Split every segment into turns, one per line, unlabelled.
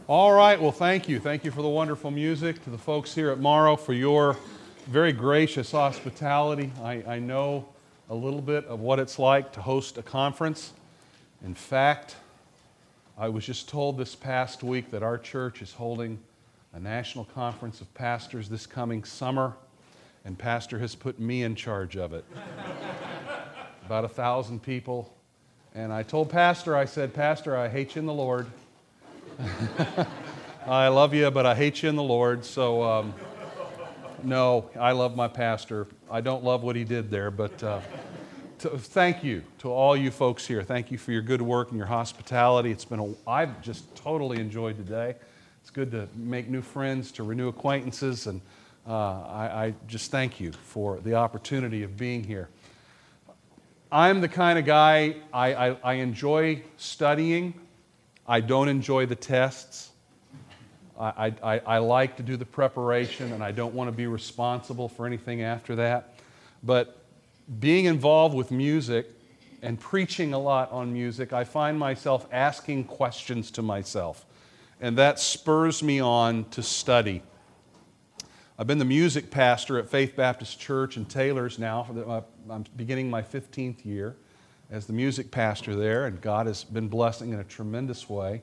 All right, well, thank you. Thank you for the wonderful music, to the folks here at Morrow for your very gracious hospitality. I know a little bit of what it's like to host a conference. In fact, I was just told this past week that our church is holding a national conference of pastors this coming summer, and Pastor has put me in charge of it. About 1,000 people. And I told Pastor, I said, Pastor, I hate you in the Lord. I love you, but I hate you in the Lord. So, no, I love my pastor. I don't love what he did there, but thank you to all you folks here. Thank you for your good work and your hospitality. I've just totally enjoyed today. It's good to make new friends, to renew acquaintances, and I just thank you for the opportunity of being here. I'm the kind of guy, I enjoy studying. I don't enjoy the tests. I like to do the preparation, and I don't want to be responsible for anything after that. But being involved with music and preaching a lot on music, I find myself asking questions to myself, and that spurs me on to study. I've been the music pastor at Faith Baptist Church in Taylors now. I'm beginning my 15th year as the music pastor there, and God has been blessing in a tremendous way.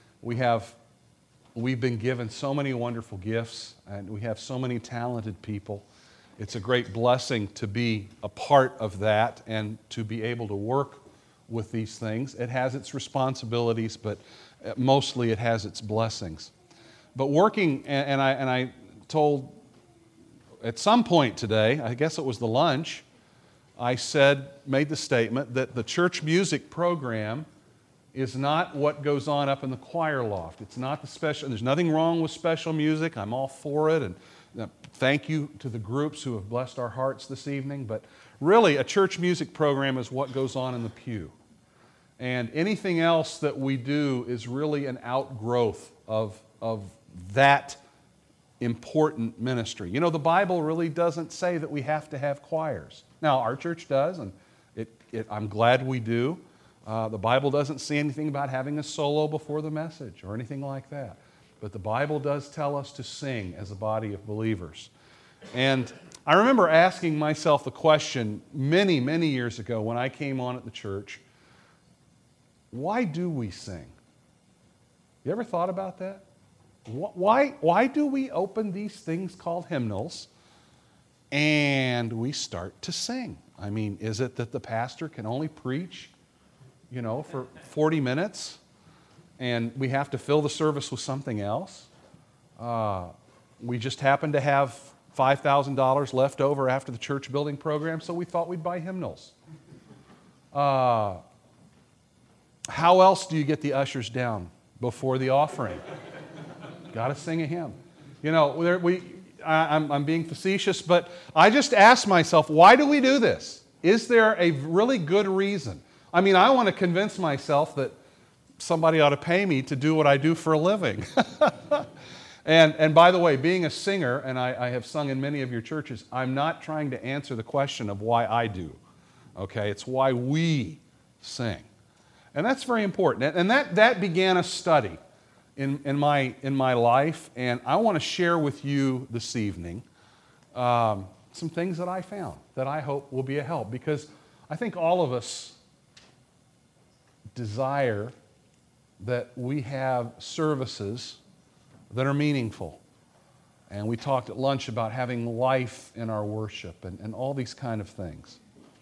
We've been given so many wonderful gifts, and we have so many talented people. It's a great blessing to be a part of that and to be able to work with these things. It has its responsibilities, but mostly it has its blessings. But working, and I told at some point today, I guess it was the lunch, I made the statement that the church music program is not what goes on up in the choir loft. It's not the special, there's nothing wrong with special music. I'm all for it, and thank you to the groups who have blessed our hearts this evening. But really, a church music program is what goes on in the pew. And anything else that we do is really an outgrowth of that important ministry. You know, the Bible really doesn't say that we have to have choirs. Now, our church does, and I'm glad we do. The Bible doesn't say anything about having a solo before the message or anything like that. But the Bible does tell us to sing as a body of believers. And I remember asking myself the question many, many years ago when I came on at the church, why do we sing? You ever thought about that? Why do we open these things called hymnals and we start to sing? I mean, is it that the pastor can only preach, for 40 minutes and we have to fill the service with something else? We just happen to have $5,000 left over after the church building program, so we thought we'd buy hymnals. How else do you get the ushers down before the offering? Got to sing a hymn. I'm being facetious, but I just asked myself, why do we do this? Is there a really good reason? I mean, I want to convince myself that somebody ought to pay me to do what I do for a living. And by the way, being a singer, and I have sung in many of your churches, I'm not trying to answer the question of why I do. Okay, it's why we sing. And that's very important. And that began a study in my life, and I want to share with you this evening some things that I found that I hope will be a help, because I think all of us desire that we have services that are meaningful. And we talked at lunch about having life in our worship and all these kind of things.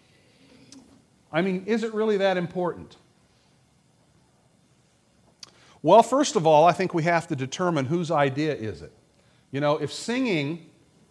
I mean, is it really that important? Well, first of all, I think we have to determine whose idea is it. If singing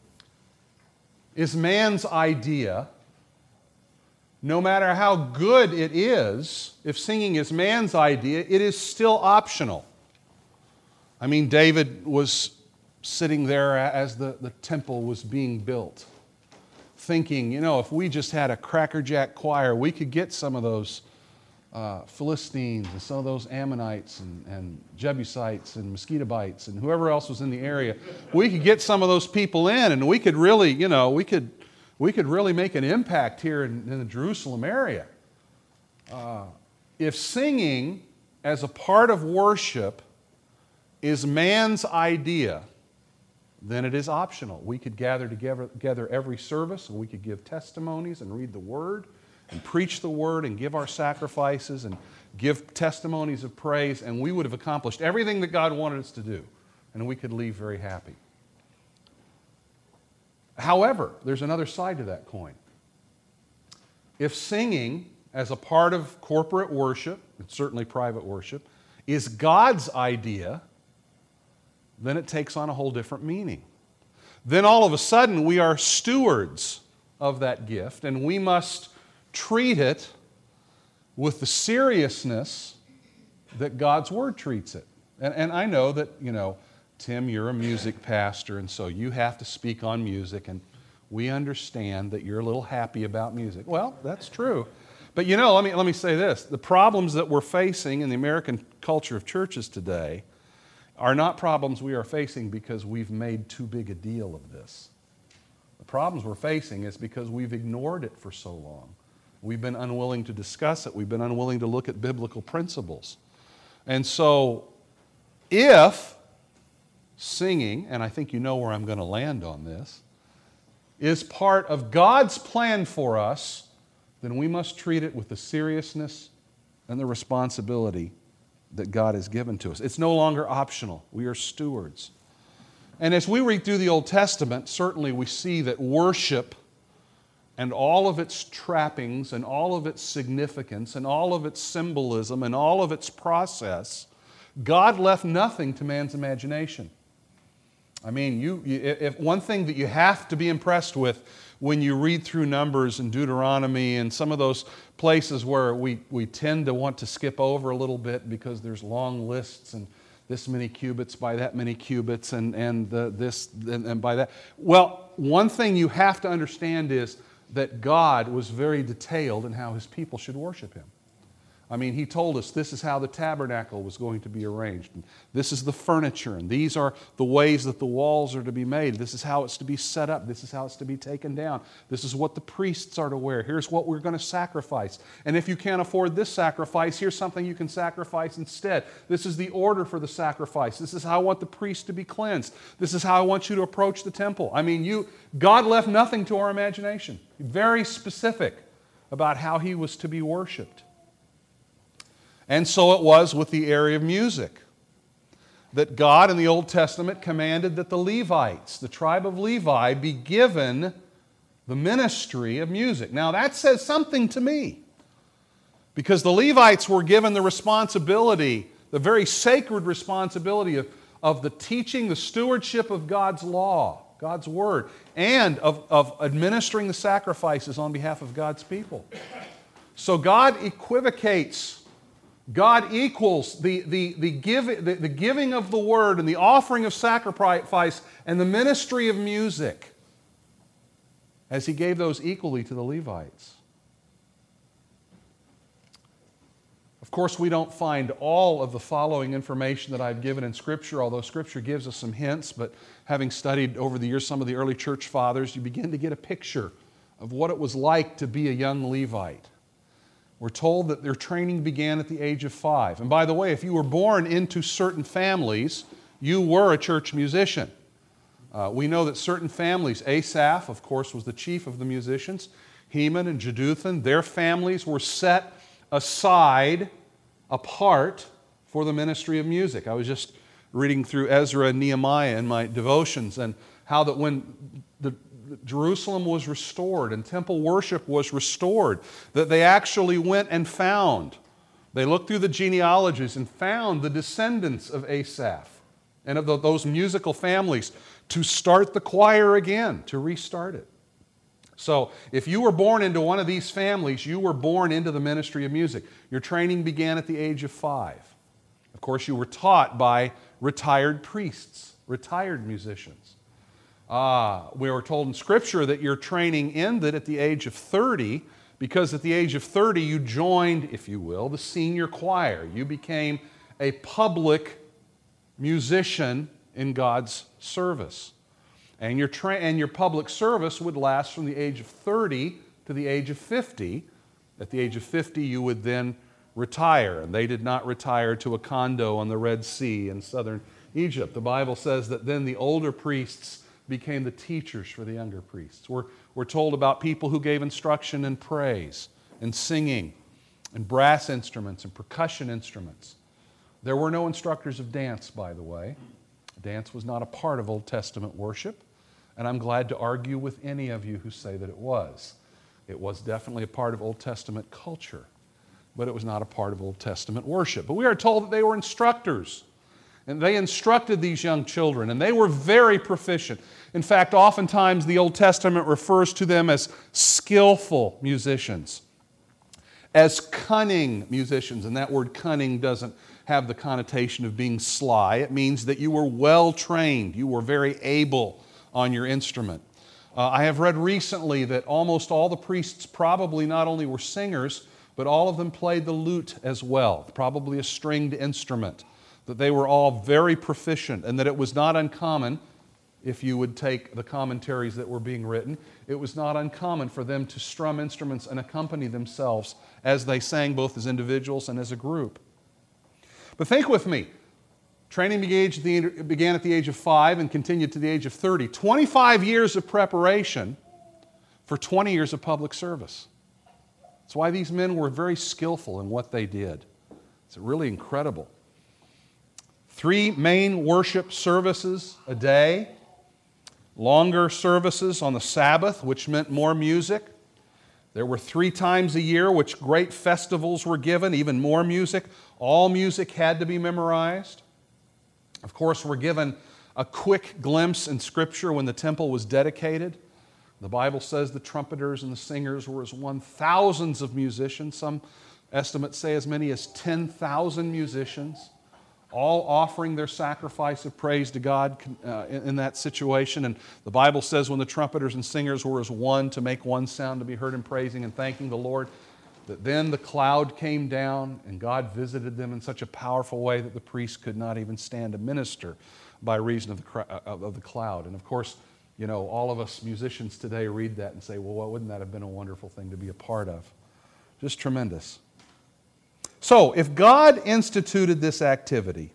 is man's idea, no matter how good it is, if singing is man's idea, it is still optional. I mean, David was sitting there as the temple was being built, thinking, if we just had a crackerjack choir, we could get some of those Philistines and some of those Ammonites and Jebusites and mosquito bites and whoever else was in the area. We could get some of those people in, and we could really, we could really make an impact here in the Jerusalem area. If singing as a part of worship is man's idea, then it is optional. We could gather together every service, and we could give testimonies and read the Word and preach the Word and give our sacrifices and give testimonies of praise, and we would have accomplished everything that God wanted us to do, and we could leave very happy. However, there's another side to that coin. If singing as a part of corporate worship, and certainly private worship, is God's idea, then it takes on a whole different meaning. Then all of a sudden we are stewards of that gift, and we must treat it with the seriousness that God's Word treats it. And I know that, Tim, you're a music pastor, and so you have to speak on music, and we understand that you're a little happy about music. Well, that's true. But let me say this. The problems that we're facing in the American culture of churches today are not problems we are facing because we've made too big a deal of this. The problems we're facing is because we've ignored it for so long. We've been unwilling to discuss it. We've been unwilling to look at biblical principles. And so, if singing, and I think you know where I'm going to land on this, is part of God's plan for us, then we must treat it with the seriousness and the responsibility that God has given to us. It's no longer optional. We are stewards. And as we read through the Old Testament, certainly we see that worship and all of its trappings and all of its significance and all of its symbolism and all of its process, God left nothing to man's imagination. I mean, if one thing that you have to be impressed with when you read through Numbers and Deuteronomy and some of those places where we tend to want to skip over a little bit because there's long lists and this many cubits by that many cubits and this and by that. Well, one thing you have to understand is that God was very detailed in how His people should worship Him. I mean, He told us this is how the tabernacle was going to be arranged. And this is the furniture, and these are the ways that the walls are to be made. This is how it's to be set up. This is how it's to be taken down. This is what the priests are to wear. Here's what we're going to sacrifice. And if you can't afford this sacrifice, here's something you can sacrifice instead. This is the order for the sacrifice. This is how I want the priest to be cleansed. This is how I want you to approach the temple. I mean, God left nothing to our imagination. Very specific about how He was to be worshiped. And so it was with the area of music, that God in the Old Testament commanded that the Levites, the tribe of Levi, be given the ministry of music. Now that says something to me, because the Levites were given the responsibility, the very sacred responsibility of the teaching, the stewardship of God's law, God's Word, and of administering the sacrifices on behalf of God's people. So God equivocates. God equals the giving of the Word and the offering of sacrifice and the ministry of music, as He gave those equally to the Levites. Of course, we don't find all of the following information that I've given in Scripture, although Scripture gives us some hints, but having studied over the years some of the early church fathers, you begin to get a picture of what it was like to be a young Levite. We're told that their training began at the age of 5. And by the way, if you were born into certain families, you were a church musician. We know that certain families, Asaph, of course, was the chief of the musicians, Heman and Jeduthun, their families were set aside, apart, for the ministry of music. I was just reading through Ezra and Nehemiah in my devotions, and how that when Jerusalem was restored and temple worship was restored, that they actually went and found. They looked through the genealogies and found the descendants of Asaph and of those musical families to start the choir again, to restart it. So if you were born into one of these families, you were born into the ministry of music. Your training began at the age of 5. Of course, you were taught by retired priests, retired musicians. We were told in Scripture that your training ended at the age of 30, because at the age of 30 you joined, if you will, the senior choir. You became a public musician in God's service. And your public service would last from the age of 30 to the age of 50. At the age of 50 you would then retire, and they did not retire to a condo on the Red Sea in southern Egypt. The Bible says that then the older priests became the teachers for the younger priests. We're told about people who gave instruction in praise and singing and brass instruments and percussion instruments. There were no instructors of dance, by the way. Dance was not a part of Old Testament worship, and I'm glad to argue with any of you who say that it was. It was definitely a part of Old Testament culture, but it was not a part of Old Testament worship. But we are told that they were instructors, and they instructed these young children, and they were very proficient. In fact, oftentimes the Old Testament refers to them as skillful musicians, as cunning musicians, and that word cunning doesn't have the connotation of being sly. It means that you were well trained, you were very able on your instrument. I have read recently that almost all the priests probably not only were singers, but all of them played the lute as well, probably a stringed instrument, that they were all very proficient, and that it was not uncommon, if you would take the commentaries that were being written, it was not uncommon for them to strum instruments and accompany themselves as they sang, both as individuals and as a group. But think with me. Training began at the age of 5 and continued to the age of 30. 25 years of preparation for 20 years of public service. That's why these men were very skillful in what they did. It's really incredible. 3 main worship services a day, longer services on the Sabbath, which meant more music. There were 3 times a year which great festivals were given, even more music. All music had to be memorized. Of course, we're given a quick glimpse in Scripture when the temple was dedicated. The Bible says the trumpeters and the singers were as one. Thousands of musicians, some estimates say as many as 10,000 musicians, all offering their sacrifice of praise to God in that situation. And the Bible says when the trumpeters and singers were as one to make one sound to be heard in praising and thanking the Lord, that then the cloud came down and God visited them in such a powerful way that the priests could not even stand to minister by reason of the cloud. And of course, you know, all of us musicians today read that and say, well, wouldn't that have been a wonderful thing to be a part of? Just tremendous. So, if God instituted this activity,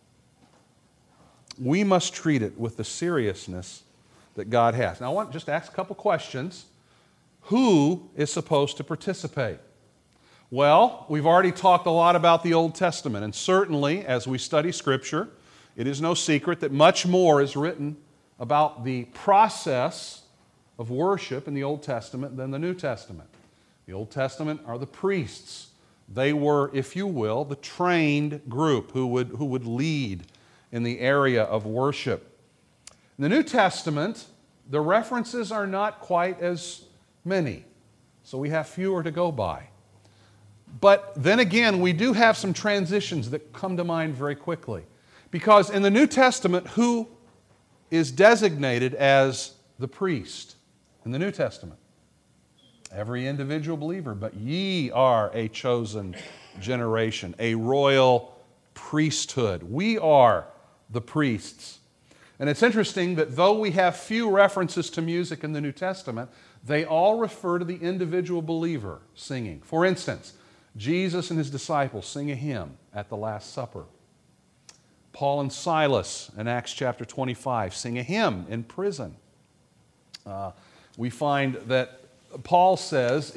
we must treat it with the seriousness that God has. Now, I want to just ask a couple questions. Who is supposed to participate? Well, we've already talked a lot about the Old Testament, and certainly as we study Scripture, it is no secret that much more is written about the process of worship in the Old Testament than the New Testament. The Old Testament are the priests. They were, if you will, the trained group who would lead in the area of worship. In the New Testament, the references are not quite as many, so we have fewer to go by. But then again, we do have some transitions that come to mind very quickly. Because in the New Testament, who is designated as the priest in the New Testament? Every individual believer. But ye are a chosen generation, a royal priesthood. We are the priests. And it's interesting that though we have few references to music in the New Testament, they all refer to the individual believer singing. For instance, Jesus and his disciples sing a hymn at the Last Supper. Paul and Silas in Acts chapter 25 sing a hymn in prison. We find that Paul says,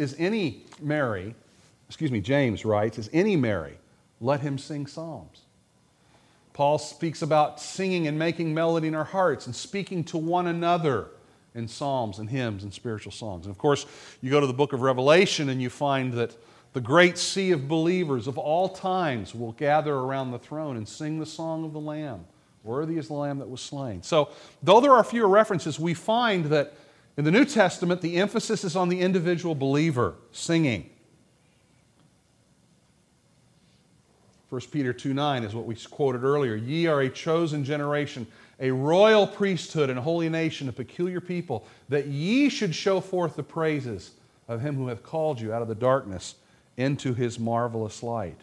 James writes, is any merry, let him sing psalms. Paul speaks about singing and making melody in our hearts and speaking to one another in psalms and hymns and spiritual songs. And of course, you go to the book of Revelation and you find that the great sea of believers of all times will gather around the throne and sing the song of the Lamb. Worthy is the Lamb that was slain. So, though there are fewer references, we find that in the New Testament, the emphasis is on the individual believer singing. 1 Peter 2:9 is what we quoted earlier. Ye are a chosen generation, a royal priesthood and holy nation, a peculiar people, that ye should show forth the praises of him who hath called you out of the darkness into his marvelous light.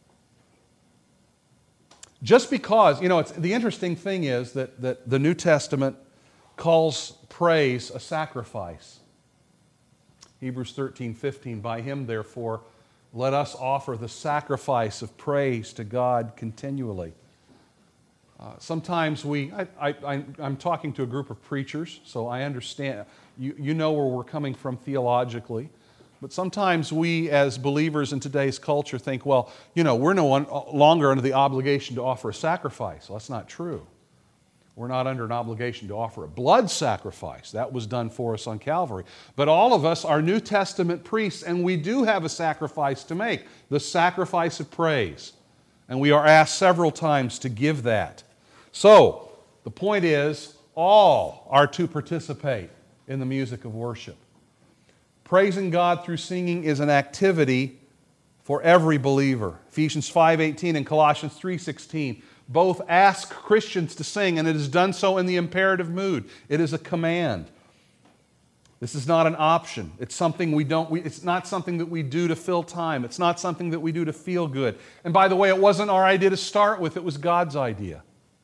Just because, the interesting thing is that the New Testament calls praise a sacrifice. Hebrews 13:15, by him therefore let us offer the sacrifice of praise to God continually. Sometimes I'm talking to a group of preachers, so I understand, you know where we're coming from theologically. But sometimes we as believers in today's culture think, well, we're no longer under the obligation to offer a sacrifice. Well, that's not true. We're not under an obligation to offer a blood sacrifice. That was done for us on Calvary. But all of us are New Testament priests, and we do have a sacrifice to make, the sacrifice of praise. And we are asked several times to give that. So, the point is, all are to participate in the music of worship. Praising God through singing is an activity for every believer. Ephesians 5:18 and Colossians 3:16 both ask Christians to sing, and it is done so in the imperative mood. It is a command. This is not an option. It's something it's not something that we do to fill time. It's not something that we do to feel good. And by the way, it wasn't our idea to start with, it was God's idea.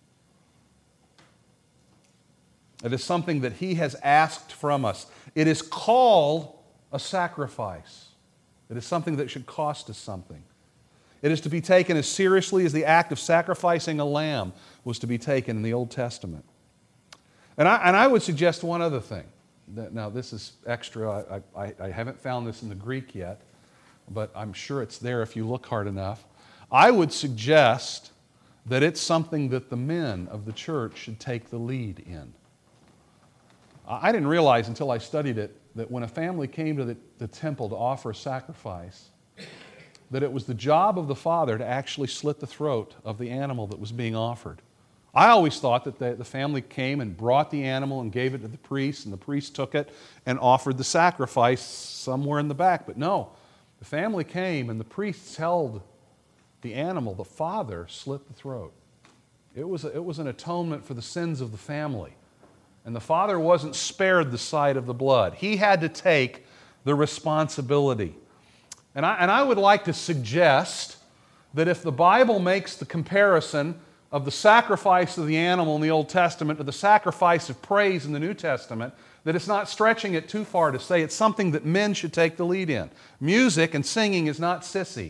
It is something that He has asked from us. It is called a sacrifice. It is something that should cost us something. It is to be taken as seriously as the act of sacrificing a lamb was to be taken in the Old Testament. And I would suggest one other thing. Now, this is extra. I haven't found this in the Greek yet, but I'm sure it's there if you look hard enough. I would suggest that it's something that the men of the church should take the lead in. I didn't realize until I studied it that when a family came to the temple to offer a sacrifice, that it was the job of the father to actually slit the throat of the animal that was being offered. I always thought that the family came and brought the animal and gave it to the priest, and the priest took it and offered the sacrifice somewhere in the back. But no, the family came and the priests held the animal. The father slit the throat. It was an atonement for the sins of the family. And the father wasn't spared the sight of the blood. He had to take the responsibility. And I would like to suggest that if the Bible makes the comparison of the sacrifice of the animal in the Old Testament to the sacrifice of praise in the New Testament, that it's not stretching it too far to say it's something that men should take the lead in. Music and singing is not sissy.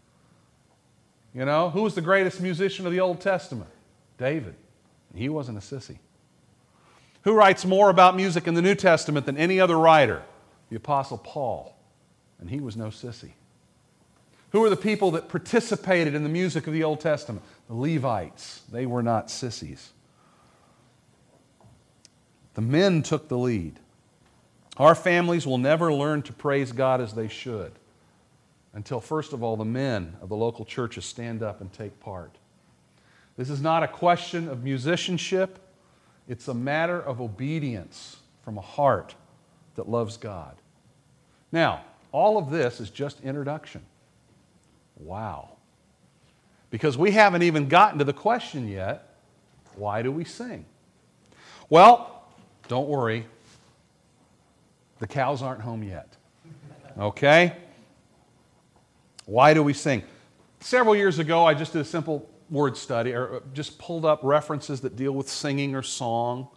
Who was the greatest musician of the Old Testament? David. He wasn't a sissy. Who writes more about music in the New Testament than any other writer? The Apostle Paul. And he was no sissy. Who are the people that participated in the music of the Old Testament? The Levites. They were not sissies. The men took the lead. Our families will never learn to praise God as they should until, first of all, the men of the local churches stand up and take part. This is not a question of musicianship. It's a matter of obedience from a heart that loves God. Now, all of this is just introduction. Wow. Because we haven't even gotten to the question yet, why do we sing? Well, don't worry. The cows aren't home yet. Okay? Why do we sing? Several years ago, I just did a simple word study, or just pulled up references that deal with singing or song,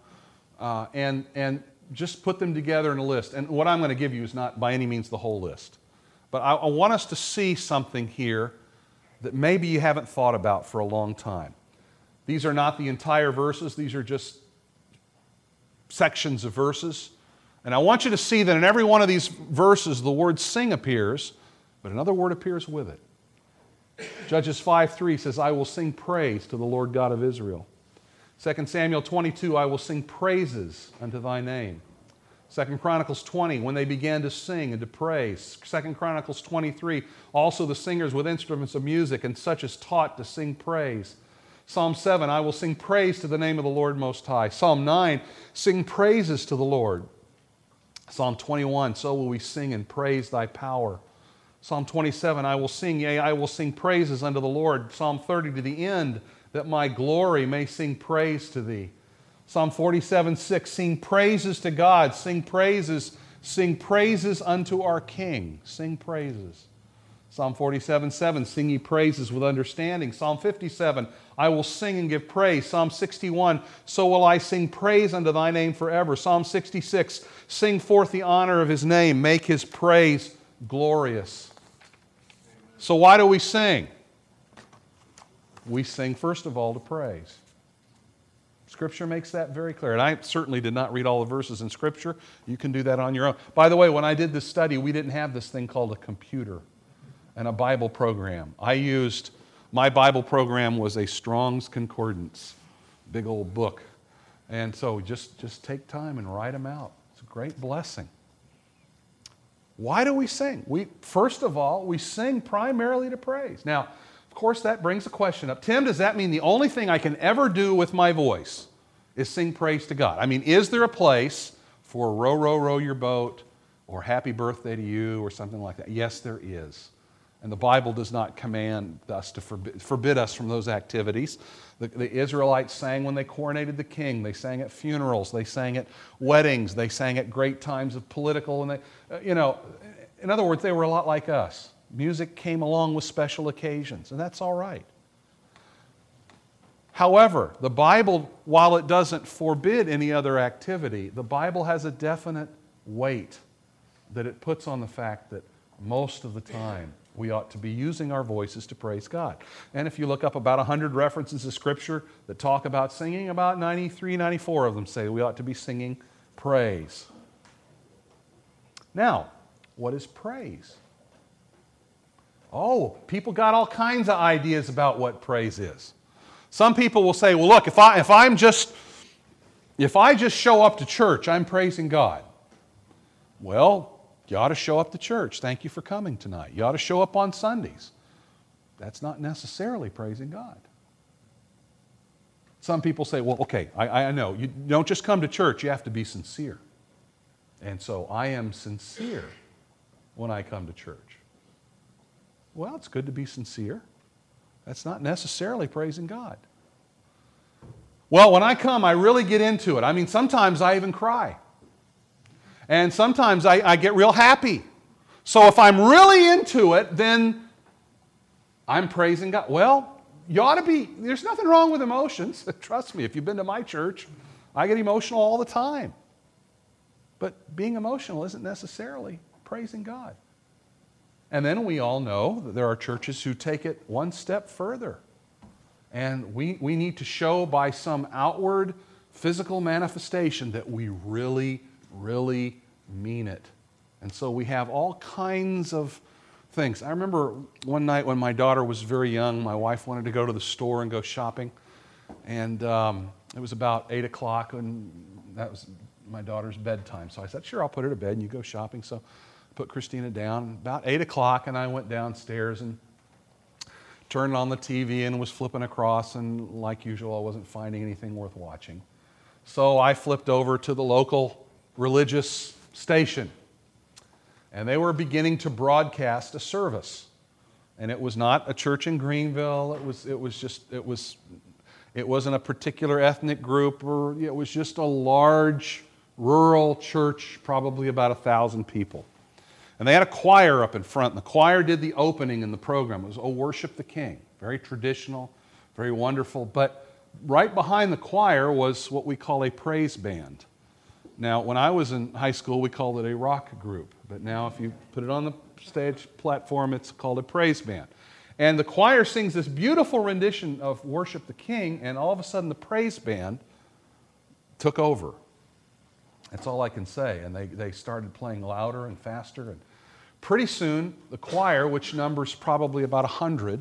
and just put them together in a list. And what I'm going to give you is not by any means the whole list. But I want us to see something here that maybe you haven't thought about for a long time. These are not the entire verses. These are just sections of verses. And I want you to see that in every one of these verses, the word sing appears, but another word appears with it. Judges 5:3 says, I will sing praise to the Lord God of Israel. 2 Samuel 22, I will sing praises unto thy name. 2 Chronicles 20, when they began to sing and to praise. 2 Chronicles 23, also the singers with instruments of music and such as taught to sing praise. Psalm 7, I will sing praise to the name of the Lord Most High. Psalm 9, sing praises to the Lord. Psalm 21, so will we sing and praise thy power. Psalm 27, I will sing, yea, I will sing praises unto the Lord. Psalm 30, to the end that my glory may sing praise to thee. Psalm 47:6, sing praises to God, sing praises unto our King. Sing praises. Psalm 47:7, sing ye praises with understanding. Psalm 57, I will sing and give praise. Psalm 61, so will I sing praise unto thy name forever. Psalm 66, sing forth the honor of his name, make his praise glorious. So why do we sing? We sing, first of all, to praise. Scripture makes that very clear. And I certainly did not read all the verses in Scripture. You can do that on your own. By the way, when I did this study, we didn't have this thing called a computer and a Bible program. My Bible program was a Strong's Concordance, big old book. And so just take time and write them out. It's a great blessing. Why do we sing? First of all, we sing primarily to praise. Now, of course, that brings a question up. Tim, does that mean the only thing I can ever do with my voice is sing praise to God? I mean, is there a place for row, row, row your boat or happy birthday to you or something like that? Yes, there is. And the Bible does not command us to forbid us from those activities. The Israelites sang when they coronated the king. They sang at funerals. They sang at weddings. They sang at great times of political. And in other words, they were a lot like us. Music came along with special occasions, and that's all right. However, the Bible, while it doesn't forbid any other activity, the Bible has a definite weight that it puts on the fact that most of the time we ought to be using our voices to praise God. And if you look up about 100 references to Scripture that talk about singing, about 93, 94 of them say we ought to be singing praise. Now, what is praise? Oh, people got all kinds of ideas about what praise is. Some people will say, well, look, if I just show up to church, I'm praising God. Well, you ought to show up to church. Thank you for coming tonight. You ought to show up on Sundays. That's not necessarily praising God. Some people say, well, okay, I know. You don't just come to church, you have to be sincere. And so I am sincere when I come to church. Well, it's good to be sincere. That's not necessarily praising God. Well, when I come, I really get into it. I mean, sometimes I even cry. And sometimes I get real happy. So if I'm really into it, then I'm praising God. Well, you ought to be, there's nothing wrong with emotions. Trust me, if you've been to my church, I get emotional all the time. But being emotional isn't necessarily praising God. And then we all know that there are churches who take it one step further. And we need to show by some outward physical manifestation that we really mean it. And so we have all kinds of things. I remember one night when my daughter was very young, my wife wanted to go to the store and go shopping. And it was about 8 o'clock, and that was my daughter's bedtime. So I said, sure, I'll put her to bed and you go shopping. So I put Christina down about 8 o'clock, and I went downstairs and turned on the TV and was flipping across, and like usual, I wasn't finding anything worth watching. So I flipped over to the local religious station, and they were beginning to broadcast a service. And it was not a church in Greenville. It wasn't a particular ethnic group, or it was just a large rural church, probably about 1,000 people. And they had a choir up in front, and the choir did the opening in the program. It was "Oh, Worship the King." Very traditional, very wonderful. But right behind the choir was what we call a praise band. Now, when I was in high school, we called it a rock group. But now if you put it on the stage platform, it's called a praise band. And the choir sings this beautiful rendition of "Worship the King," and all of a sudden the praise band took over. That's all I can say. And they started playing louder and faster. And pretty soon, the choir, which numbers probably about 100,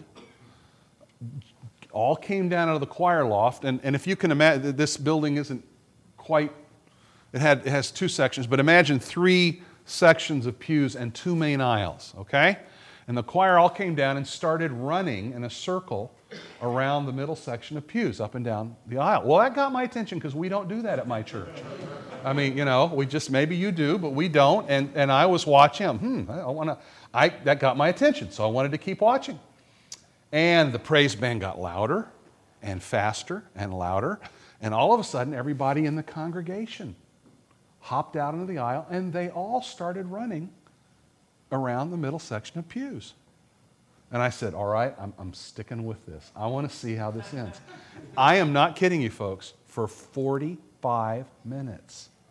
all came down out of the choir loft. And if you can imagine, this building isn't quite, it has 2 sections, but imagine 3 sections of pews and 2 main aisles, okay? And the choir all came down and started running in a circle around the middle section of pews, up and down the aisle. Well, that got my attention because we don't do that at my church. I mean, we just, maybe you do, but we don't. And I was watching, that got my attention, so I wanted to keep watching. And the praise band got louder and faster and louder. And all of a sudden, everybody in the congregation hopped out into the aisle, and they all started running around the middle section of pews. And I said, all right, I'm sticking with this. I want to see how this ends. I am not kidding you, folks. For 45 minutes,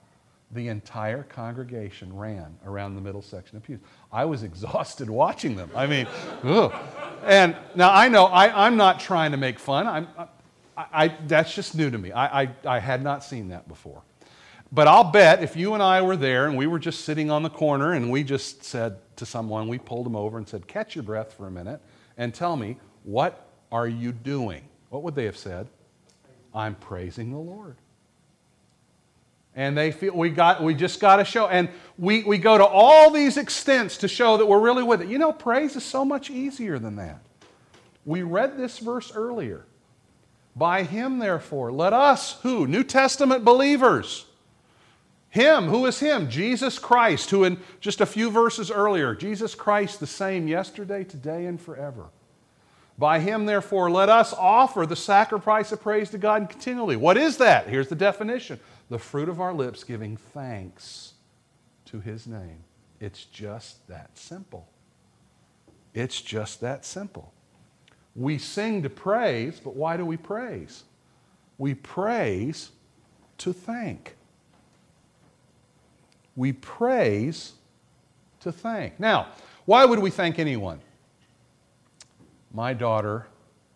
The entire congregation ran around the middle section of pews. I was exhausted watching them. I mean, ugh. And now I know I'm not trying to make fun. That's just new to me. I had not seen that before. But I'll bet if you and I were there and we were just sitting on the corner and we just said to someone, we pulled them over and said, catch your breath for a minute and tell me, what are you doing? What would they have said? I'm praising the Lord. And they feel we just got to show. And we go to all these extents to show that we're really with it. You know, praise is so much easier than that. We read this verse earlier. By Him, therefore, let us, who? New Testament believers. Him, who is Him? Jesus Christ, who in just a few verses earlier, Jesus Christ the same yesterday, today, and forever. By Him, therefore, let us offer the sacrifice of praise to God continually. What is that? Here's the definition. The fruit of our lips giving thanks to His name. It's just that simple. It's just that simple. We sing to praise, but why do we praise? We praise to thank. We praise to thank. Now, why would we thank anyone? My daughter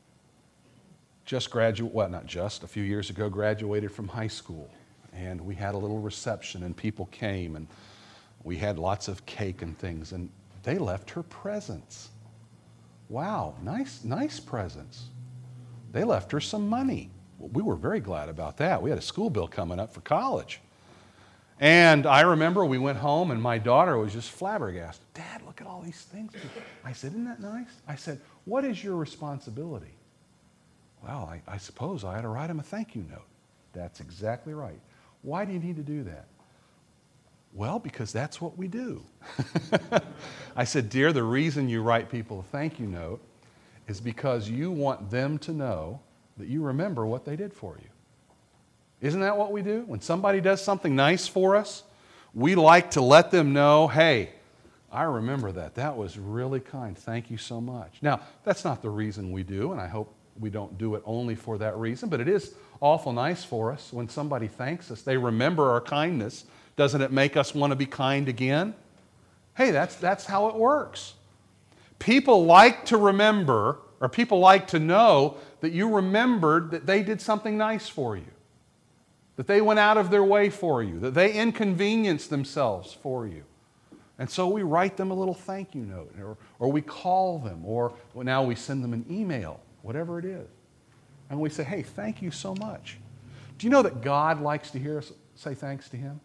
a few years ago graduated from high school. And we had a little reception and people came and we had lots of cake and things and they left her presents. Wow, nice presents. They left her some money. Well, we were very glad about that. We had a school bill coming up for college. And I remember we went home and my daughter was just flabbergasted. Dad, look at all these things. I said, isn't that nice? I said, what is your responsibility? Well, I suppose I ought to write him a thank you note. That's exactly right. Why do you need to do that? Well, because that's what we do. I said, dear, the reason you write people a thank you note is because you want them to know that you remember what they did for you. Isn't that what we do? When somebody does something nice for us, we like to let them know, hey, I remember that. That was really kind. Thank you so much. Now, that's not the reason we do, and I hope we don't do it only for that reason, but it is awful nice for us when somebody thanks us. They remember our kindness. Doesn't it make us want to be kind again? Hey, that's how it works. People like to remember, or people like to know that you remembered that they did something nice for you, that they went out of their way for you, that they inconvenienced themselves for you. And so we write them a little thank you note, or we call them, or now we send them an email, whatever it is. And we say, hey, thank you so much. Do you know that God likes to hear us say thanks to Him?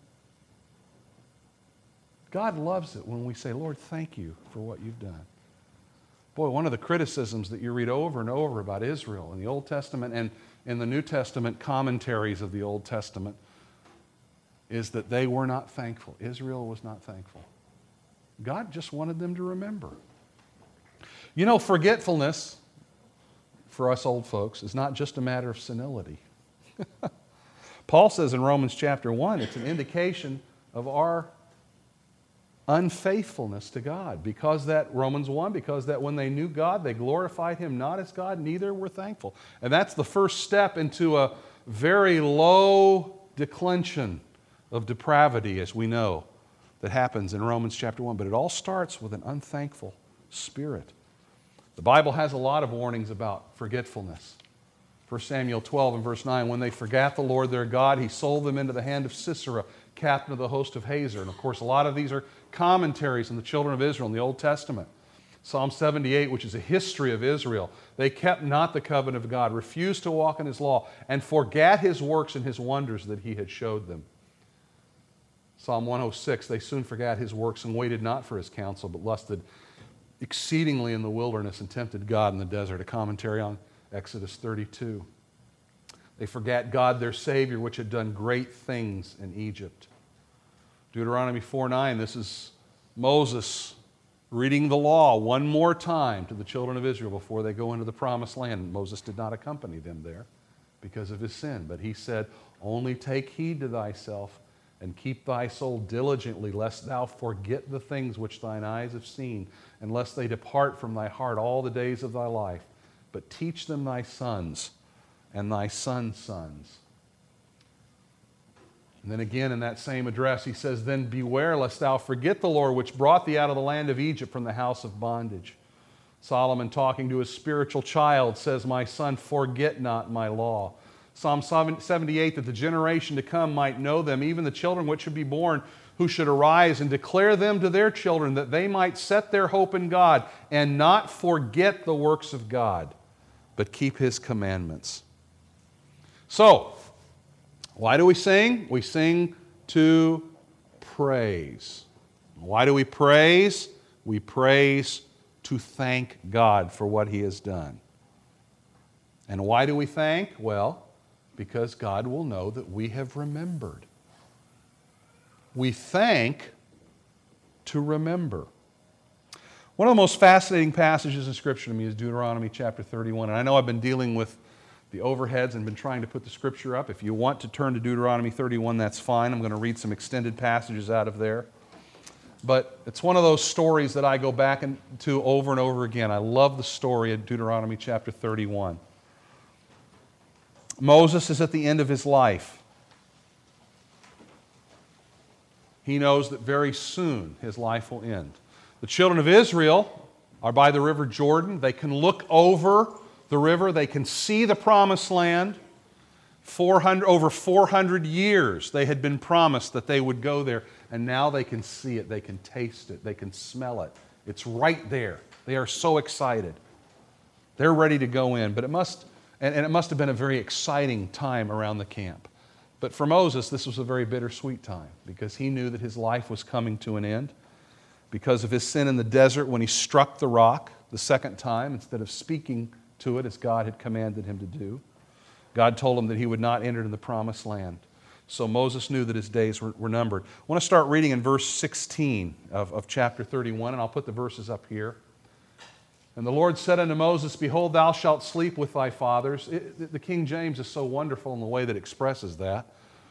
God loves it when we say, Lord, thank you for what you've done. Boy, one of the criticisms that you read over and over about Israel in the Old Testament and in the New Testament commentaries of the Old Testament is that they were not thankful. Israel was not thankful. God just wanted them to remember. You know, forgetfulness, for us old folks, is not just a matter of senility. Paul says in Romans chapter 1, it's an indication of our unfaithfulness to God. Because that, Romans 1, because that when they knew God, they glorified Him not as God, neither were thankful. And that's the first step into a very low declension of depravity, as we know, that happens in Romans chapter 1. But it all starts with an unthankful spirit. The Bible has a lot of warnings about forgetfulness. 1 Samuel 12 and verse 9, when they forgot the Lord their God, He sold them into the hand of Sisera, captain of the host of Hazor. And of course, a lot of these are commentaries on the children of Israel in the Old Testament. Psalm 78, which is a history of Israel. They kept not the covenant of God, refused to walk in His law, and forgat His works and His wonders that He had showed them. Psalm 106, they soon forgot His works and waited not for His counsel, but lusted exceedingly in the wilderness and tempted God in the desert. A commentary on Exodus 32. They forgot God, their Savior, which had done great things in Egypt. Deuteronomy 4:9, this is Moses reading the law one more time to the children of Israel before they go into the promised land. Moses did not accompany them there because of his sin, but he said, only take heed to thyself and keep thy soul diligently, lest thou forget the things which thine eyes have seen, and lest they depart from thy heart all the days of thy life. But teach them thy sons and thy sons' sons. And then again in that same address, he says, "Then beware lest thou forget the Lord, which brought thee out of the land of Egypt from the house of bondage." Solomon, talking to his spiritual child, says, "My son, forget not my law." Psalm 78, that the generation to come might know them, even the children which should be born, who should arise and declare them to their children, that they might set their hope in God and not forget the works of God, but keep His commandments. So, why do we sing? We sing to praise. Why do we praise? We praise to thank God for what He has done. And why do we thank? Well, because God will know that we have remembered. We thank to remember. One of the most fascinating passages in Scripture to me is Deuteronomy chapter 31. And I know I've been dealing with the overheads and been trying to put the Scripture up. If you want to turn to Deuteronomy 31, that's fine. I'm going to read some extended passages out of there. But it's one of those stories that I go back to over and over again. I love the story of Deuteronomy chapter 31. Moses is at the end of his life. He knows that very soon his life will end. The children of Israel are by the river Jordan. They can look over the river. They can see the promised land. Over 400 years they had been promised that they would go there. And now they can see it. They can taste it. They can smell it. It's right there. They are so excited. They're ready to go in. But it must have been a very exciting time around the camp. But for Moses, this was a very bittersweet time because he knew that his life was coming to an end because of his sin in the desert when he struck the rock the second time instead of speaking to it as God had commanded him to do. God told him that he would not enter into the promised land. So Moses knew that his days were numbered. I want to start reading in verse 16 of chapter 31, and I'll put the verses up here. "And the Lord said unto Moses, Behold, thou shalt sleep with thy fathers." The King James is so wonderful in the way that expresses that.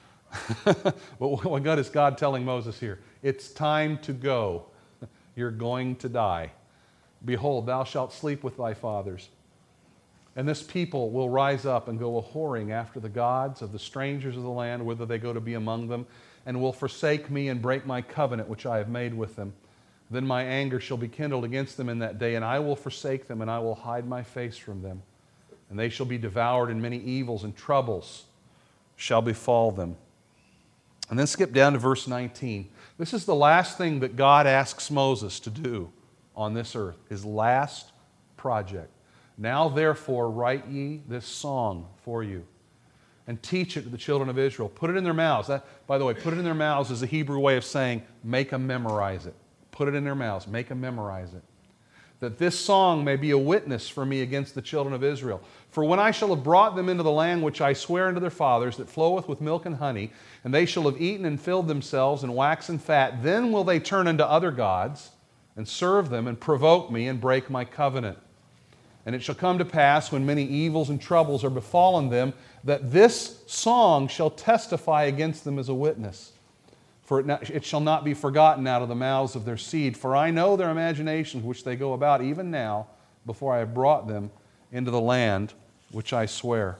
But what is God telling Moses here? It's time to go. You're going to die. "Behold, thou shalt sleep with thy fathers. And this people will rise up and go a-whoring after the gods of the strangers of the land, whither they go to be among them, and will forsake me and break my covenant which I have made with them. Then my anger shall be kindled against them in that day, and I will forsake them, and I will hide my face from them. And they shall be devoured, and many evils and troubles shall befall them." And then skip down to verse 19. This is the last thing that God asks Moses to do on this earth, his last project. "Now therefore write ye this song for you, and teach it to the children of Israel." Put it in their mouths. That, by the way, put it in their mouths is a Hebrew way of saying, make them memorize it. Put it in their mouths. Make them memorize it. "That this song may be a witness for me against the children of Israel. For when I shall have brought them into the land which I swear unto their fathers, that floweth with milk and honey, and they shall have eaten and filled themselves and waxen fat, then will they turn unto other gods, and serve them, and provoke me, and break my covenant. And it shall come to pass, when many evils and troubles are befallen them, that this song shall testify against them as a witness. For it shall not be forgotten out of the mouths of their seed. For I know their imaginations which they go about even now, before I have brought them into the land which I swear."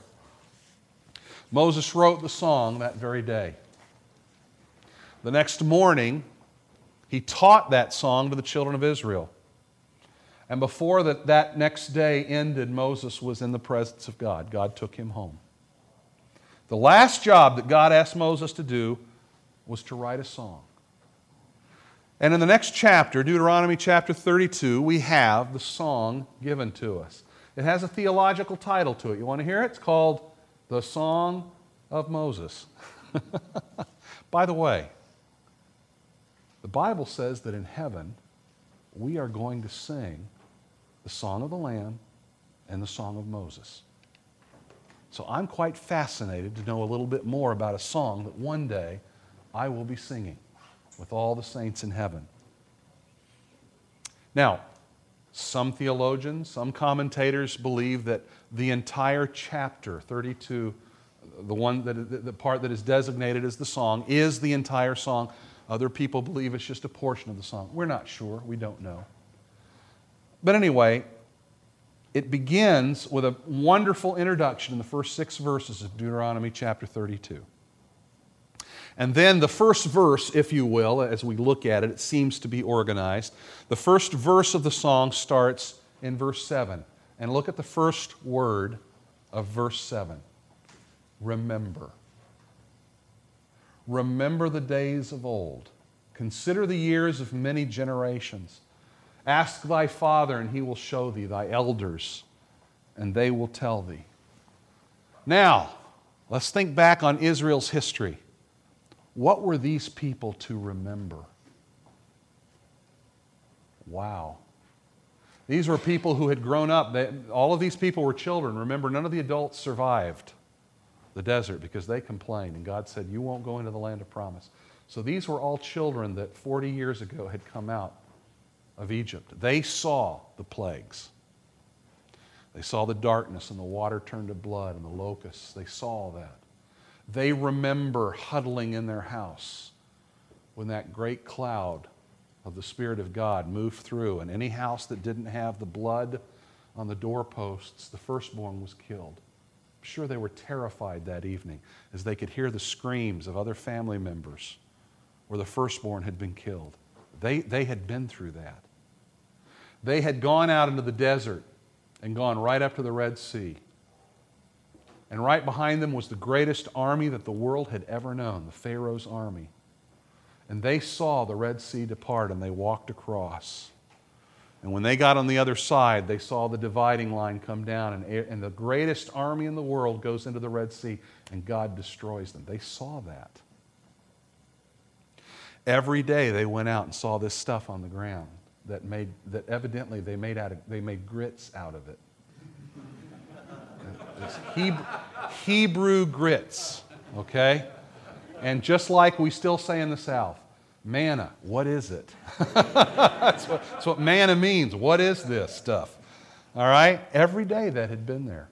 Moses wrote the song that very day. The next morning, he taught that song to the children of Israel. And before that next day ended, Moses was in the presence of God. God took him home. The last job that God asked Moses to do was to write a song. And in the next chapter, Deuteronomy chapter 32, we have the song given to us. It has a theological title to it. You want to hear it? It's called The Song of Moses. By the way, the Bible says that in heaven, we are going to sing the Song of the Lamb and the Song of Moses. So I'm quite fascinated to know a little bit more about a song that one day I will be singing with all the saints in heaven. Now, some theologians, some commentators believe that the entire chapter 32, the part that is designated as the song, is the entire song. Other people believe it's just a portion of the song. We're not sure. We don't know. But anyway, it begins with a wonderful introduction in the first 6 verses of Deuteronomy chapter 32. And then the first verse, if you will, as we look at it, it seems to be organized. The first verse of the song starts in verse 7. And look at the first word of verse 7. Remember. Remember the days of old. Consider the years of many generations. Ask thy father, and he will show thee, thy elders, and they will tell thee. Now, let's think back on Israel's history. What were these people to remember? Wow. These were people who had grown up. All of these people were children. Remember, none of the adults survived the desert because they complained. And God said, you won't go into the land of promise. So these were all children that 40 years ago had come out of Egypt. They saw the plagues. They saw the darkness and the water turned to blood and the locusts. They saw that. They remember huddling in their house when that great cloud of the Spirit of God moved through, and any house that didn't have the blood on the doorposts, the firstborn was killed. I'm sure they were terrified that evening as they could hear the screams of other family members where the firstborn had been killed. They had been through that. They had gone out into the desert and gone right up to the Red Sea. And right behind them was the greatest army that the world had ever known, the Pharaoh's army. And they saw the Red Sea depart and they walked across. And when they got on the other side, they saw the dividing line come down and the greatest army in the world goes into the Red Sea and God destroys them. They saw that. Every day they went out and saw this stuff on the ground that evidently they made grits out of it. It's Hebrew grits, okay? And just like we still say in the South, manna, what is it? That's what manna means. What is this stuff? All right? Every day that had been there.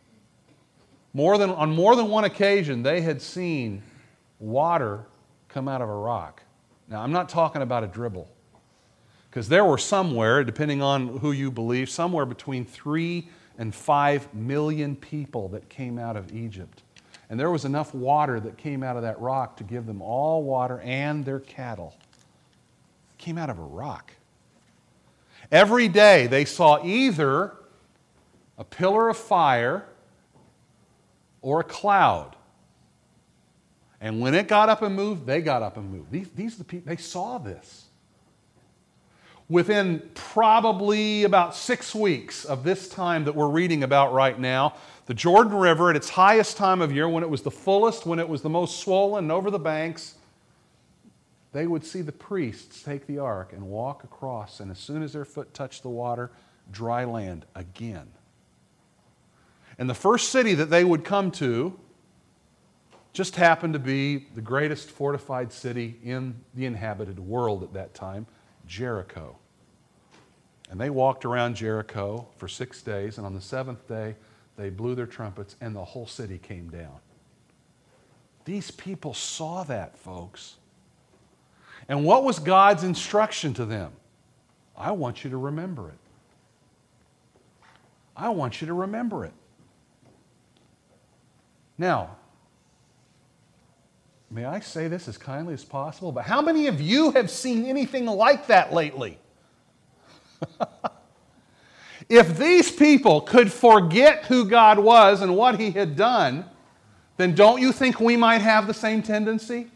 On more than one occasion, they had seen water come out of a rock. Now, I'm not talking about a dribble, because there were somewhere, depending on who you believe, somewhere between 3 and 5 million people that came out of Egypt. And there was enough water that came out of that rock to give them all water and their cattle. It came out of a rock. Every day they saw either a pillar of fire or a cloud. And when it got up and moved, they got up and moved. These are the people, they saw this. Within probably about 6 weeks of this time that we're reading about right now, the Jordan River at its highest time of year, when it was the fullest, when it was the most swollen and over the banks, they would see the priests take the ark and walk across, and as soon as their foot touched the water, dry land again. And the first city that they would come to just happened to be the greatest fortified city in the inhabited world at that time, Jericho. And they walked around Jericho for 6 days, and on the 7th day, they blew their trumpets, and the whole city came down. These people saw that, folks. And what was God's instruction to them? I want you to remember it. I want you to remember it. Now, may I say this as kindly as possible, but how many of you have seen anything like that lately? If these people could forget who God was and what He had done, then don't you think we might have the same tendency?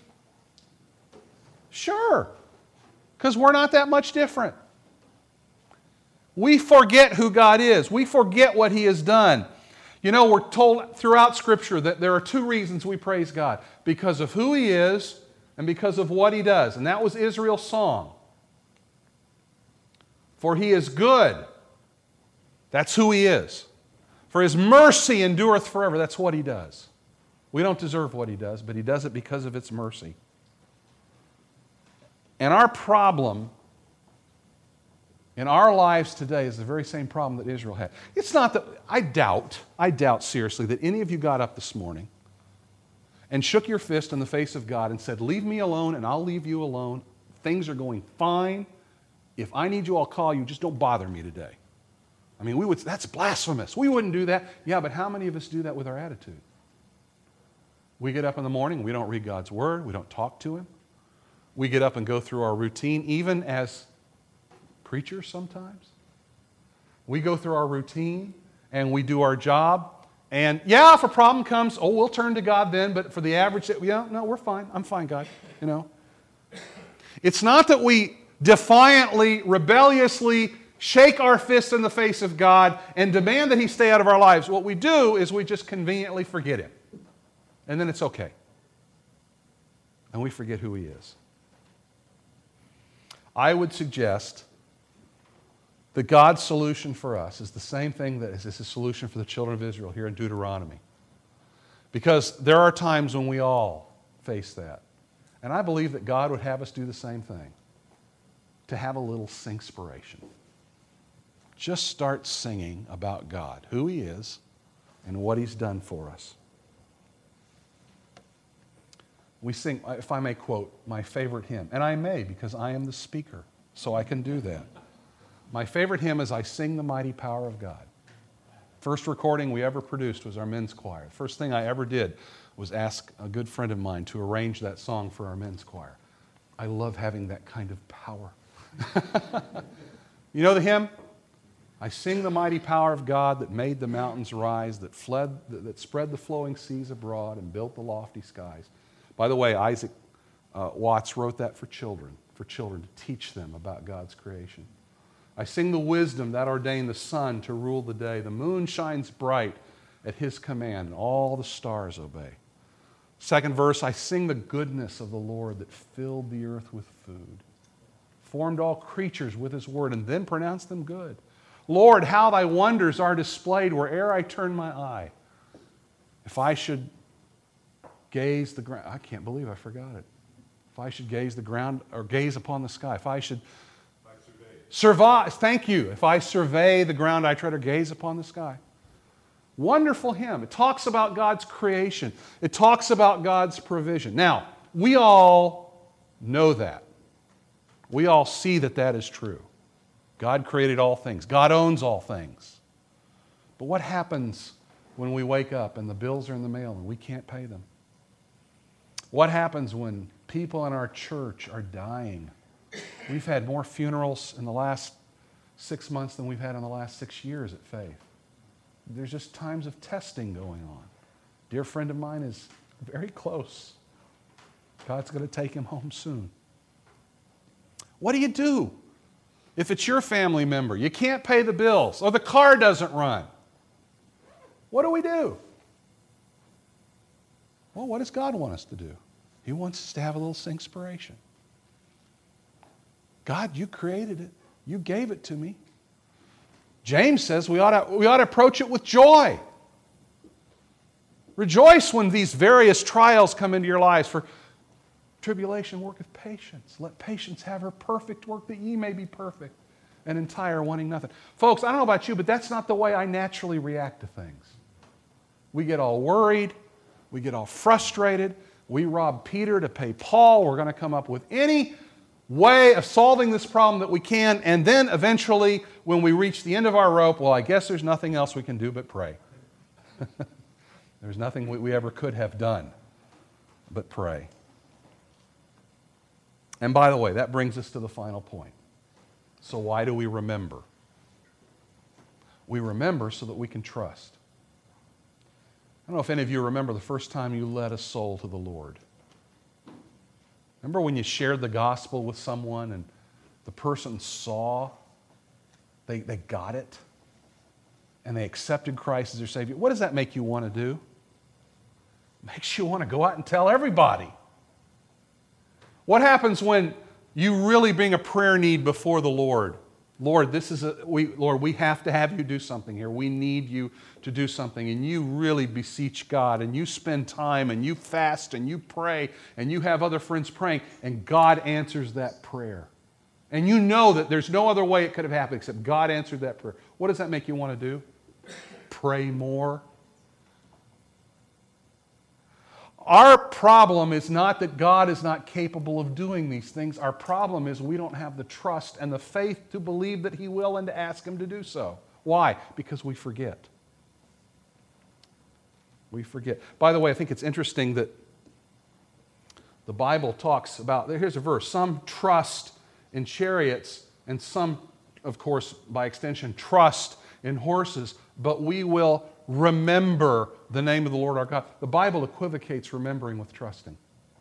Sure, because we're not that much different. We forget who God is. We forget what He has done. You know, we're told throughout Scripture that there are 2 reasons we praise God. Because of who He is and because of what He does. And that was Israel's song. For He is good. That's who He is. For His mercy endureth forever. That's what He does. We don't deserve what He does, but He does it because of its mercy. And our problem in our lives today is the very same problem that Israel had. It's not that, I doubt seriously that any of you got up this morning and shook your fist in the face of God and said, leave me alone and I'll leave you alone. Things are going fine. If I need you, I'll call you. Just don't bother me today. I mean, that's blasphemous. We wouldn't do that. Yeah, but how many of us do that with our attitude? We get up in the morning, we don't read God's Word, we don't talk to Him. We get up and go through our routine, even as preachers sometimes. We go through our routine and we do our job. And yeah, if a problem comes, we'll turn to God then. But for the average, no, we're fine. I'm fine, God. It's not that we defiantly, rebelliously shake our fist in the face of God and demand that He stay out of our lives. What we do is we just conveniently forget Him. And then it's okay. And we forget who He is. I would suggest that God's solution for us is the same thing that is His solution for the children of Israel here in Deuteronomy. Because there are times when we all face that. And I believe that God would have us do the same thing. To have a little singspiration. Just start singing about God, who He is, and what He's done for us. We sing, if I may quote, my favorite hymn. And I may, because I am the speaker, so I can do that. My favorite hymn is I Sing the Mighty Power of God. First recording we ever produced was our men's choir. First thing I ever did was ask a good friend of mine to arrange that song for our men's choir. I love having that kind of power. You know the hymn? I sing the mighty power of God that made the mountains rise, that spread the flowing seas abroad and built the lofty skies. By the way, Isaac Watts wrote that for children to teach them about God's creation. I sing the wisdom that ordained the sun to rule the day. The moon shines bright at His command, and all the stars obey. Second verse, I sing the goodness of the Lord that filled the earth with food, formed all creatures with His word, and then pronounced them good. Lord, how Thy wonders are displayed where'er I turn my eye. If I should gaze the ground, I can't believe I forgot it. If I should gaze the ground or gaze upon the sky, if I should survive, thank you. If I survey the ground I tread or gaze upon the sky. Wonderful hymn. It talks about God's creation. It talks about God's provision. Now, we all know that. We all see that that is true. God created all things. God owns all things. But what happens when we wake up and the bills are in the mail and we can't pay them? What happens when people in our church are dying? We've had more funerals in the last 6 months than we've had in the last 6 years at Faith. There's just times of testing going on. A dear friend of mine is very close. God's going to take him home soon. What do? If it's your family member, you can't pay the bills, or the car doesn't run. What do? Well, what does God want us to do? He wants us to have a little singspiration. God, You created it. You gave it to me. James says we ought to approach it with joy. Rejoice when these various trials come into your lives, for tribulation worketh patience. Let patience have her perfect work, that ye may be perfect and entire, wanting nothing. Folks, I don't know about you, but that's not the way I naturally react to things. We get all worried. We get all frustrated. We rob Peter to pay Paul. We're going to come up with any way of solving this problem that we can, and then eventually, when we reach the end of our rope, well, I guess there's nothing else we can do but pray. There's nothing we ever could have done but pray. And by the way, that brings us to the final point. So why do we remember? We remember so that we can trust. I don't know if any of you remember the first time you led a soul to the Lord. Remember when you shared the gospel with someone and the person saw, they got it, and they accepted Christ as their Savior? What does that make you want to do? It makes you want to go out and tell everybody. What happens when you really bring a prayer need before the Lord? Lord, we have to have You do something here. We need You to do something. And you really beseech God, and you spend time, and you fast, and you pray, and you have other friends praying, and God answers that prayer. And you know that there's no other way it could have happened except God answered that prayer. What does that make you want to do? Pray more. Our problem is not that God is not capable of doing these things. Our problem is we don't have the trust and the faith to believe that He will and to ask Him to do so. Why? Because we forget. We forget. By the way, I think it's interesting that the Bible talks about, here's a verse, some trust in chariots and some, of course, by extension, trust in horses, but we will remember the name of the Lord our God. The Bible equivocates remembering with trusting.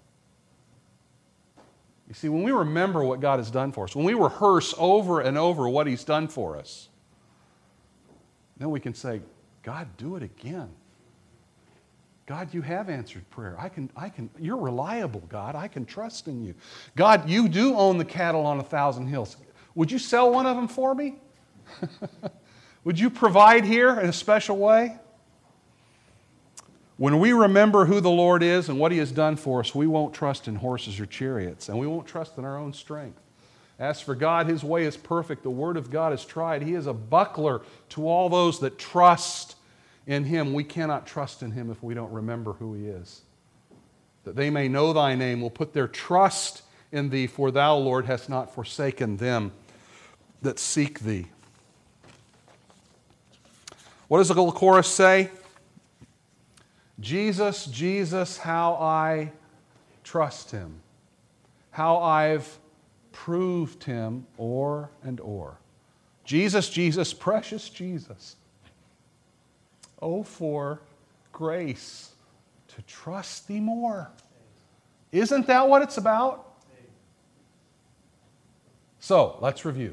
You see, when we remember what God has done for us, when we rehearse over and over what He's done for us, then we can say, God, do it again. God, you have answered prayer. You're reliable, God. I can trust in you. God, you do own the cattle on 1,000 hills. Would you sell one of them for me? Would you provide here in a special way? When we remember who the Lord is and what He has done for us, we won't trust in horses or chariots, and we won't trust in our own strength. As for God, His way is perfect. The Word of God is tried. He is a buckler to all those that trust in Him. We cannot trust in Him if we don't remember who He is. That they may know Thy name, will put their trust in Thee, for Thou, Lord, hast not forsaken them that seek Thee. What does the little chorus say? Jesus, Jesus, how I trust Him, how I've proved Him o'er and o'er. Jesus, Jesus, precious Jesus. Oh, for grace to trust Thee more. Isn't that what it's about? So, let's review.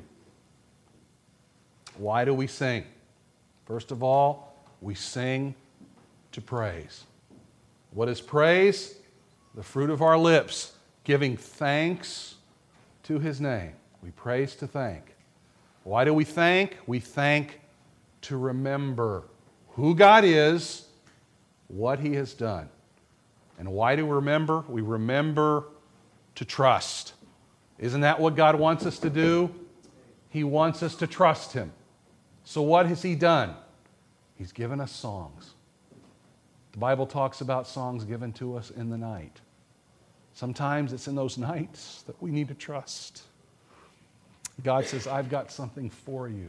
Why do we sing? First of all, we sing to praise. What is praise? The fruit of our lips, giving thanks to His name. We praise to thank. Why do we thank? We thank to remember who God is, what He has done. And why do we remember? We remember to trust. Isn't that what God wants us to do? He wants us to trust Him. So what has He done? He's given us songs. The Bible talks about songs given to us in the night. Sometimes it's in those nights that we need to trust. God says, I've got something for you.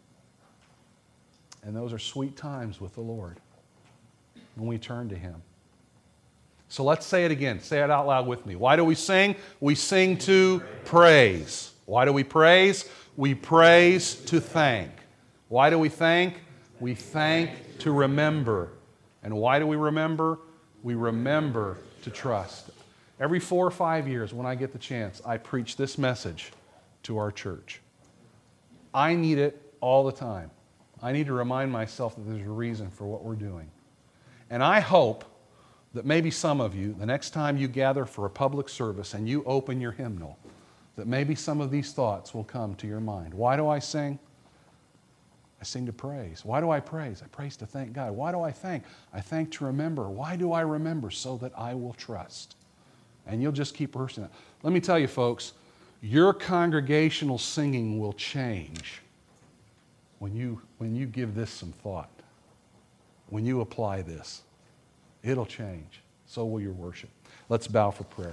And those are sweet times with the Lord when we turn to Him. So let's say it again. Say it out loud with me. Why do we sing? We sing to praise. Why do we praise? We praise to thank. Why do we thank? We thank to remember. And why do we remember? We remember to trust. Every 4 or 5 years, when I get the chance, I preach this message to our church. I need it all the time. I need to remind myself that there's a reason for what we're doing. And I hope that maybe some of you, the next time you gather for a public service and you open your hymnal, that maybe some of these thoughts will come to your mind. Why do I sing? I sing to praise. Why do I praise? I praise to thank God. Why do I thank? I thank to remember. Why do I remember? So that I will trust. And you'll just keep rehearsing it. Let me tell you, folks, your congregational singing will change when you give this some thought. When you apply this, it'll change. So will your worship. Let's bow for prayer.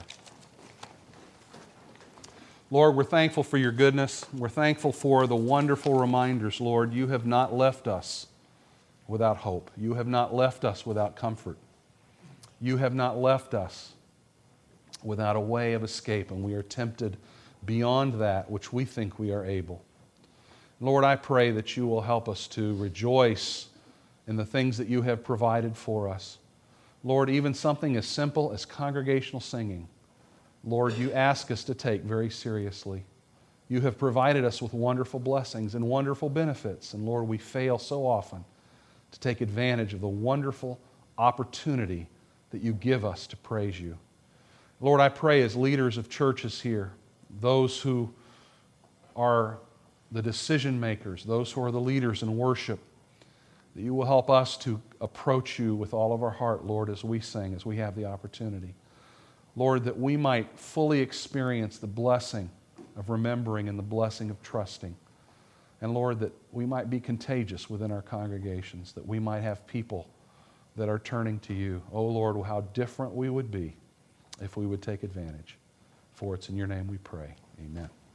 Lord, we're thankful for your goodness. We're thankful for the wonderful reminders, Lord. You have not left us without hope. You have not left us without comfort. You have not left us without a way of escape, and we are tempted beyond that which we think we are able. Lord, I pray that you will help us to rejoice in the things that you have provided for us. Lord, even something as simple as congregational singing, Lord, you ask us to take very seriously. You have provided us with wonderful blessings and wonderful benefits, and Lord, we fail so often to take advantage of the wonderful opportunity that you give us to praise you. Lord, I pray as leaders of churches here, those who are the decision makers, those who are the leaders in worship, that you will help us to approach you with all of our heart, Lord, as we sing, as we have the opportunity. Lord, that we might fully experience the blessing of remembering and the blessing of trusting. And Lord, that we might be contagious within our congregations, that we might have people that are turning to you. Oh Lord, how different we would be if we would take advantage. For it's in your name we pray. Amen.